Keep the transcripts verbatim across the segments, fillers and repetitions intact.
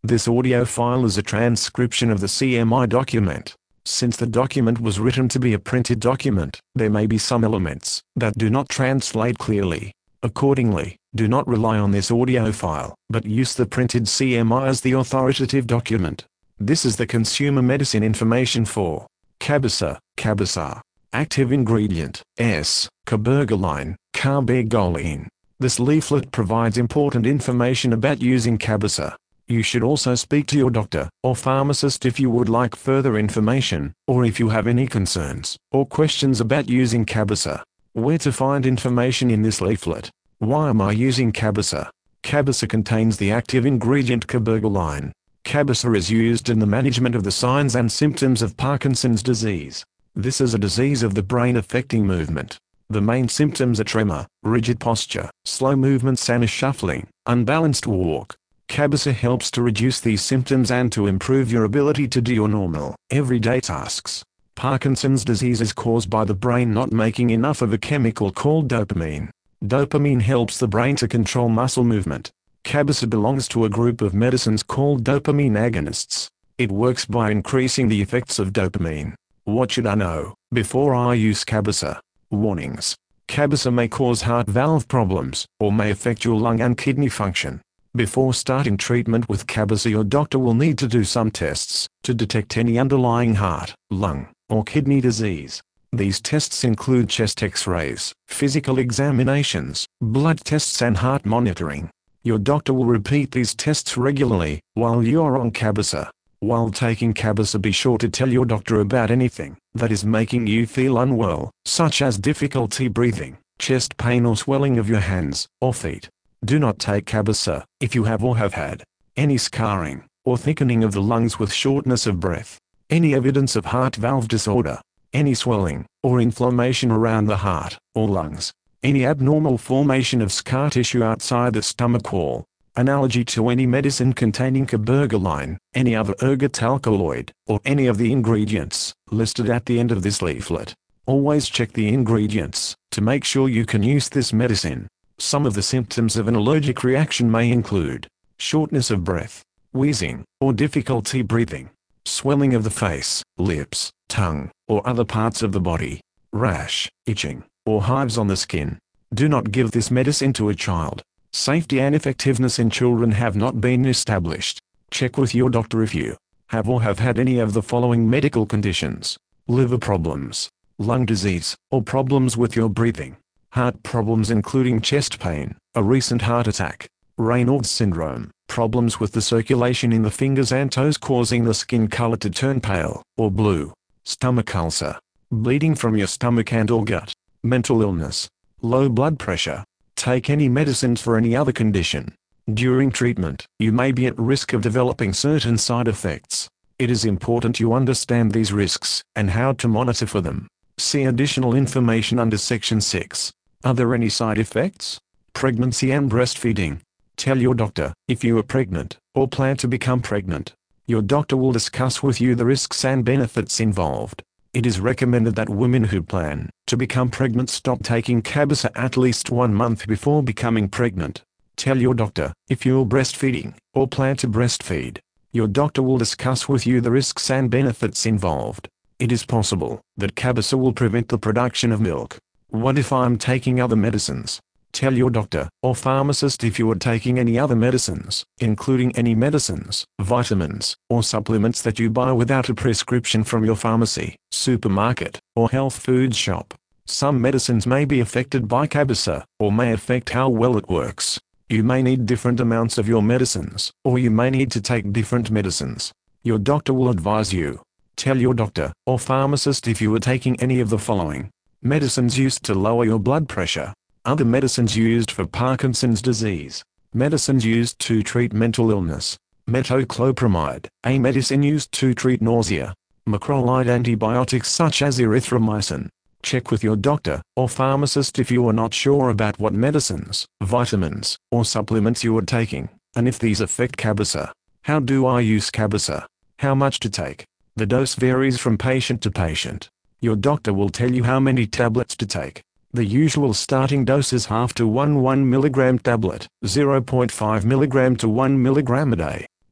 This audio file is a transcription of the C M I document. Since the document was written to be a printed document, there may be some elements that do not translate clearly. Accordingly, do not rely on this audio file, but use the printed C M I as the authoritative document. This is the consumer medicine information for Cabisa, Cabisa. Active ingredient, S, cabergoline, carbergoline. This leaflet provides important information about using Cabisa. You should also speak to your doctor or pharmacist if you would like further information, or if you have any concerns or questions about using Cabisa. Where to find information in this leaflet? Why am I using Cabisa? Cabisa contains the active ingredient cabergoline. Cabisa is used in the management of the signs and symptoms of Parkinson's disease. This is a disease of the brain affecting movement. The main symptoms are tremor, rigid posture, slow movements and a shuffling, unbalanced walk. Cabisa helps to reduce these symptoms and to improve your ability to do your normal, everyday tasks. Parkinson's disease is caused by the brain not making enough of a chemical called dopamine. Dopamine helps the brain to control muscle movement. Cabisa belongs to a group of medicines called dopamine agonists. It works by increasing the effects of dopamine. What should I know before I use Cabisa? Warnings. Cabisa may cause heart valve problems, or may affect your lung and kidney function. Before starting treatment with Cabisa, your doctor will need to do some tests to detect any underlying heart, lung, or kidney disease. These tests include chest X-rays, physical examinations, blood tests and heart monitoring. Your doctor will repeat these tests regularly while you are on Cabisa. While taking Cabisa, be sure to tell your doctor about anything that is making you feel unwell, such as difficulty breathing, chest pain or swelling of your hands or feet. Do not take Cabisa if you have or have had any scarring or thickening of the lungs with shortness of breath, any evidence of heart valve disorder, any swelling or inflammation around the heart or lungs, any abnormal formation of scar tissue outside the stomach wall, an allergy to any medicine containing cabergoline, any other ergot alkaloid, or any of the ingredients listed at the end of this leaflet. Always check the ingredients to make sure you can use this medicine. Some of the symptoms of an allergic reaction may include shortness of breath, wheezing, or difficulty breathing, swelling of the face, lips, tongue, or other parts of the body, rash, itching, or hives on the skin. Do not give this medicine to a child. Safety and effectiveness in children have not been established. Check with your doctor if you have or have had any of the following medical conditions: liver problems, lung disease, or problems with your breathing, heart problems including chest pain, a recent heart attack, Raynaud's syndrome, problems with the circulation in the fingers and toes causing the skin color to turn pale or blue, stomach ulcer, bleeding from your stomach and or gut, mental illness, low blood pressure. Take any medicines for any other condition. During treatment, you may be at risk of developing certain side effects. It is important you understand these risks and how to monitor for them. See additional information under Section six. Are there any side effects? Pregnancy and breastfeeding. Tell your doctor if you are pregnant or plan to become pregnant. Your doctor will discuss with you the risks and benefits involved. It is recommended that women who plan to become pregnant stop taking Cabisa at least one month before becoming pregnant. Tell your doctor if you are breastfeeding or plan to breastfeed. Your doctor will discuss with you the risks and benefits involved. It is possible that Cabisa will prevent the production of milk. What if I'm taking other medicines? Tell your doctor or pharmacist if you are taking any other medicines, including any medicines, vitamins, or supplements that you buy without a prescription from your pharmacy, supermarket, or health food shop. Some medicines may be affected by Cabisa, or may affect how well it works. You may need different amounts of your medicines, or you may need to take different medicines. Your doctor will advise you. Tell your doctor or pharmacist if you are taking any of the following: medicines used to lower your blood pressure, other medicines used for Parkinson's disease, medicines used to treat mental illness, metoclopramide, a medicine used to treat nausea, macrolide antibiotics such as erythromycin. Check with your doctor or pharmacist if you are not sure about what medicines, vitamins, or supplements you are taking, and if these affect Cabisa. How do I use Cabisa? How much to take? The dose varies from patient to patient. Your doctor will tell you how many tablets to take. The usual starting dose is half to one one milligram tablet, zero point five milligram to one milligram a day.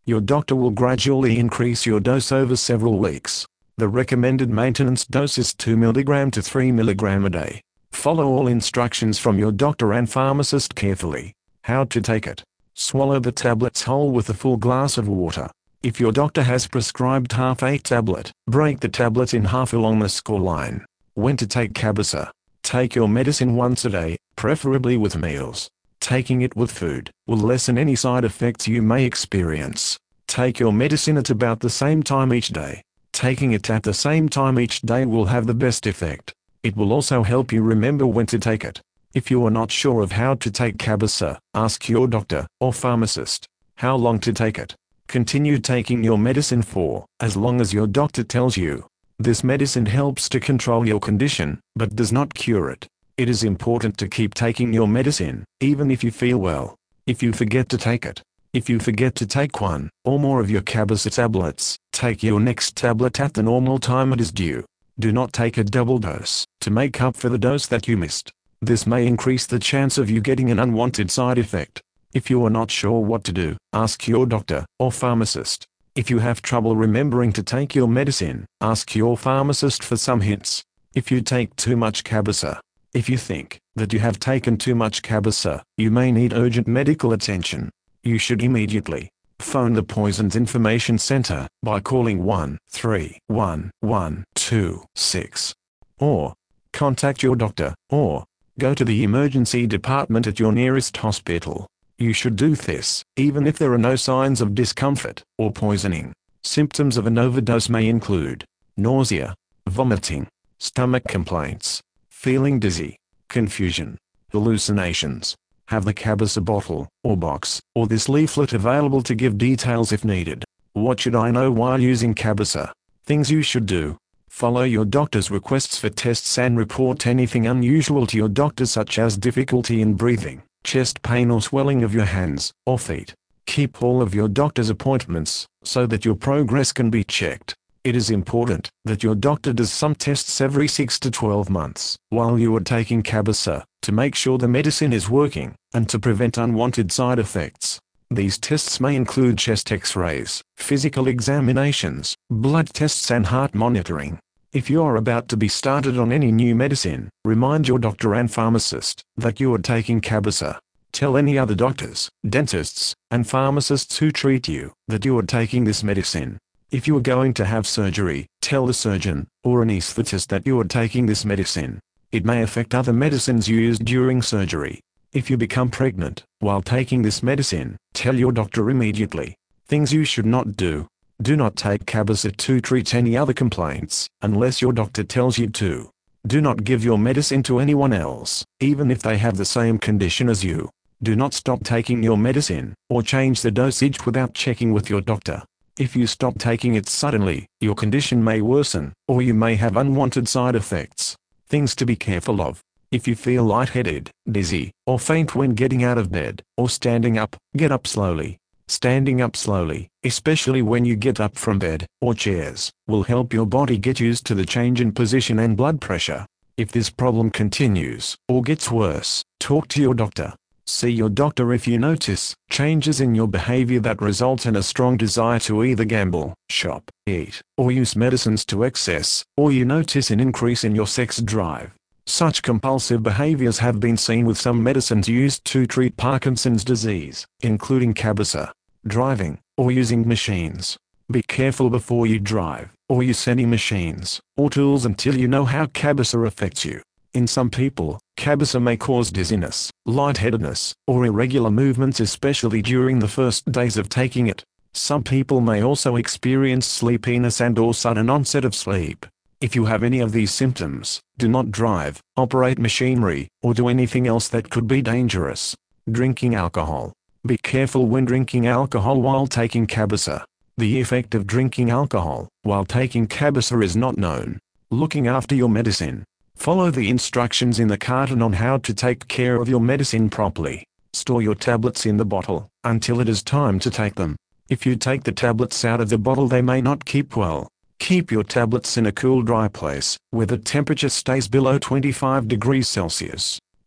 Your doctor will gradually increase your dose over several weeks. The recommended maintenance dose is two milligrams to three milligrams a day. Follow all instructions from your doctor and pharmacist carefully. How to take it. Swallow the tablets whole with a full glass of water. If your doctor has prescribed half a tablet, break the tablet in half along the score line. When to take Cabeça. Take your medicine once a day, preferably with meals. Taking it with food will lessen any side effects you may experience. Take your medicine at about the same time each day. Taking it at the same time each day will have the best effect. It will also help you remember when to take it. If you are not sure of how to take Cabeça, ask your doctor or pharmacist. How long to take it? Continue taking your medicine for as long as your doctor tells you. This medicine helps to control your condition, but does not cure it. It is important to keep taking your medicine, even if you feel well. If you forget to take it, if you forget to take one or more of your Cabeça tablets, take your next tablet at the normal time it is due. Do not take a double dose to make up for the dose that you missed. This may increase the chance of you getting an unwanted side effect. If you are not sure what to do, ask your doctor or pharmacist. If you have trouble remembering to take your medicine, ask your pharmacist for some hints. If you take too much Cabeça. If you think that you have taken too much Cabeça, you may need urgent medical attention. You should immediately phone the Poisons Information Center by calling one three one one two six, or contact your doctor, or go to the emergency department at your nearest hospital. You should do this even if there are no signs of discomfort or poisoning. Symptoms of an overdose may include nausea, vomiting, stomach complaints, feeling dizzy, confusion, hallucinations. Have the Cabeça bottle, or box, or this leaflet available to give details if needed. What should I know while using Cabeça? Things you should do. Follow your doctor's requests for tests and report anything unusual to your doctor, such as difficulty in breathing, chest pain or swelling of your hands or feet. Keep all of your doctor's appointments, so that your progress can be checked. It is important that your doctor does some tests every six to twelve months while you are taking Cabeça, to make sure the medicine is working, and to prevent unwanted side effects. These tests may include chest x-rays, physical examinations, blood tests and heart monitoring. If you are about to be started on any new medicine, remind your doctor and pharmacist that you are taking Cabeça. Tell any other doctors, dentists, and pharmacists who treat you that you are taking this medicine. If you are going to have surgery, tell the surgeon or anesthetist that you are taking this medicine. It may affect other medicines used during surgery. If you become pregnant while taking this medicine, tell your doctor immediately. Things you should not do. Do not take Cabeça to treat any other complaints, unless your doctor tells you to. Do not give your medicine to anyone else, even if they have the same condition as you. Do not stop taking your medicine, or change the dosage without checking with your doctor. If you stop taking it suddenly, your condition may worsen, or you may have unwanted side effects. Things to be careful of. If you feel lightheaded, dizzy, or faint when getting out of bed, or standing up, get up slowly. Standing up slowly, especially when you get up from bed or chairs, will help your body get used to the change in position and blood pressure. If this problem continues, or gets worse, talk to your doctor. See your doctor if you notice changes in your behavior that result in a strong desire to either gamble, shop, eat, or use medicines to excess, or you notice an increase in your sex drive. Such compulsive behaviors have been seen with some medicines used to treat Parkinson's disease, including Cabeça. Driving, or using machines. Be careful before you drive, or use any machines, or tools until you know how Cabeça affects you. In some people, Cabeça may cause dizziness, lightheadedness, or irregular movements, especially during the first days of taking it. Some people may also experience sleepiness and or sudden onset of sleep. If you have any of these symptoms, do not drive, operate machinery, or do anything else that could be dangerous. Drinking alcohol. Be careful when drinking alcohol while taking Cabeça. The effect of drinking alcohol while taking Cabeça is not known. Looking after your medicine. Follow the instructions in the carton on how to take care of your medicine properly. Store your tablets in the bottle until it is time to take them. If you take the tablets out of the bottle, they may not keep well. Keep your tablets in a cool, dry place where the temperature stays below twenty-five degrees Celsius.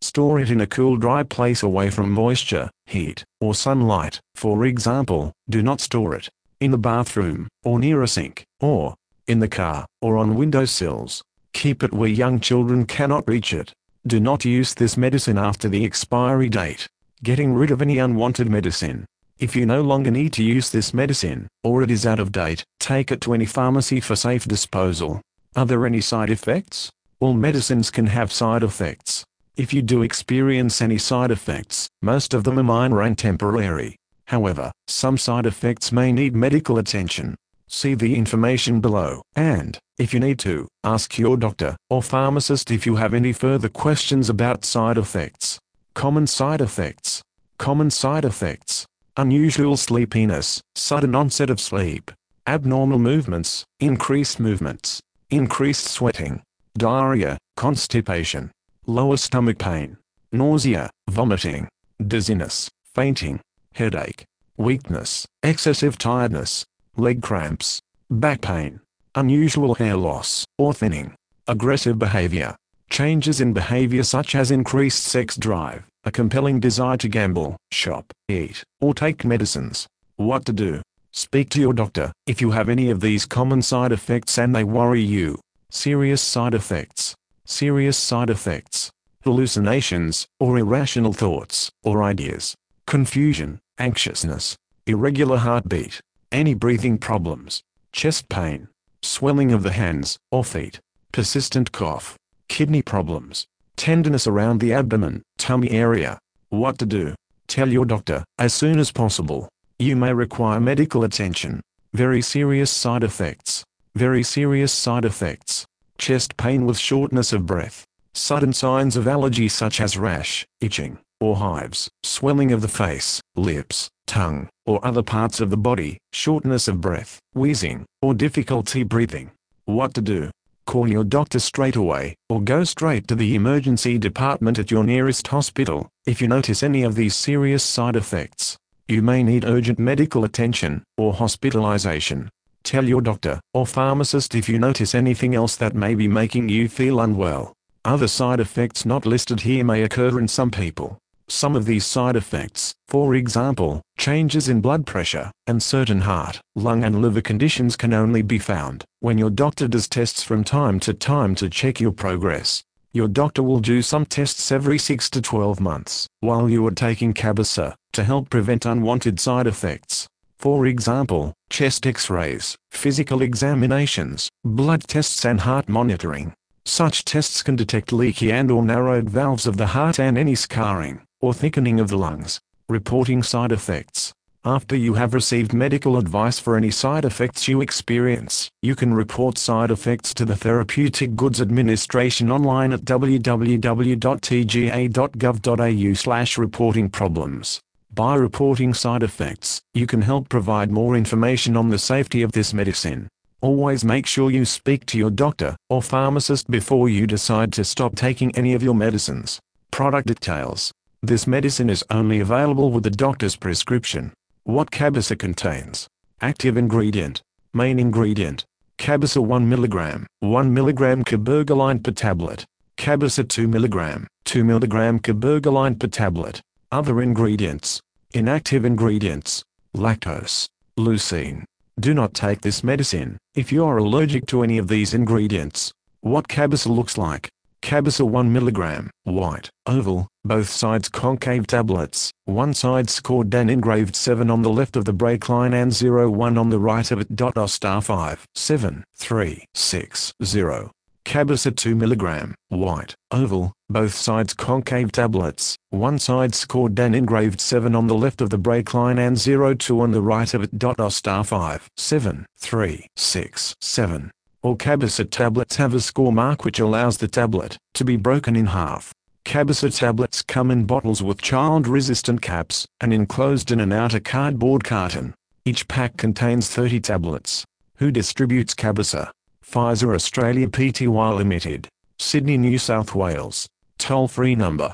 Store it in a cool, dry place away from moisture, heat, or sunlight. For example, do not store it in the bathroom, or near a sink, or in the car, or on windowsills. Keep it where young children cannot reach it. Do not use this medicine after the expiry date. Getting rid of any unwanted medicine. If you no longer need to use this medicine, or it is out of date, take it to any pharmacy for safe disposal. Are there any side effects? All medicines can have side effects. If you do experience any side effects, most of them are minor and temporary. However, some side effects may need medical attention. See the information below, and, if you need to, ask your doctor or pharmacist if you have any further questions about side effects. Common side effects. Common side effects. Unusual sleepiness, sudden onset of sleep, abnormal movements, increased movements, increased sweating, diarrhea, constipation, lower stomach pain, nausea, vomiting, dizziness, fainting, headache, weakness, excessive tiredness, leg cramps, back pain, unusual hair loss or thinning, aggressive behavior, changes in behavior such as increased sex drive, a compelling desire to gamble, shop, eat, or take medicines. What to do? Speak to your doctor if you have any of these common side effects and they worry you. Serious side effects. Serious side effects. Hallucinations, or irrational thoughts, or ideas. Confusion, anxiousness, irregular heartbeat, any breathing problems, chest pain, swelling of the hands or feet, persistent cough, kidney problems, tenderness around the abdomen, tummy area. What to do? Tell your doctor as soon as possible. You may require medical attention. Very serious side effects. Very serious side effects. Chest pain with shortness of breath. Sudden signs of allergy such as rash, itching, or hives, swelling of the face, lips, tongue, or other parts of the body, shortness of breath, wheezing, or difficulty breathing. What to do? Call your doctor straight away, or go straight to the emergency department at your nearest hospital, if you notice any of these serious side effects. You may need urgent medical attention, or hospitalization. Tell your doctor, or pharmacist if you notice anything else that may be making you feel unwell. Other side effects not listed here may occur in some people. Some of these side effects, for example, changes in blood pressure, and certain heart, lung and liver conditions can only be found when your doctor does tests from time to time to check your progress. Your doctor will do some tests every six to twelve months while you are taking Cabisa to help prevent unwanted side effects. For example, chest x-rays, physical examinations, blood tests and heart monitoring. Such tests can detect leaky and or narrowed valves of the heart and any scarring or thickening of the lungs. Reporting side effects. After you have received medical advice for any side effects you experience, you can report side effects to the Therapeutic Goods Administration online at w w w dot t g a dot gov dot a u slash reporting problems. By reporting side effects, you can help provide more information on the safety of this medicine. Always make sure you speak to your doctor or pharmacist before you decide to stop taking any of your medicines. Product details. This medicine is only available with the doctor's prescription. What Cabisa contains. Active ingredient. Main ingredient. Cabisa one milligram, one milligram cabergoline per tablet. Cabisa two milligram, two milligram cabergoline per tablet. Other ingredients. Inactive ingredients. Lactose. Leucine. Do not take this medicine if you are allergic to any of these ingredients. What Cabisa looks like. Cabisa one milligram, white, oval, both sides concave tablets, one side scored and engraved seven on the left of the break line and zero one on the right of it. O star five, seven, three, six, zero. Cabisa two milligram, white, oval, both sides concave tablets, one side scored and engraved seven on the left of the break line and zero two on the right of it. O star five, seven, three, six, seven. All Cabisa tablets have a score mark which allows the tablet to be broken in half. Cabisa tablets come in bottles with child-resistant caps and enclosed in an outer cardboard carton. Each pack contains thirty tablets. Who distributes Cabisa? Pfizer Australia Pty Limited. Sydney, New South Wales. Toll-free number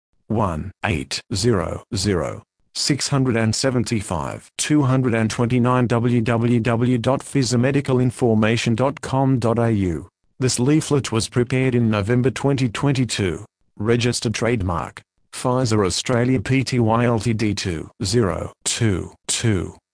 one eight zero zero, six seven five, two two nine w w w dot pfizer medical information dot com dot a u. This leaflet was prepared in November twenty twenty-two. Registered trademark, Pfizer Australia Pty Ltd two zero two two.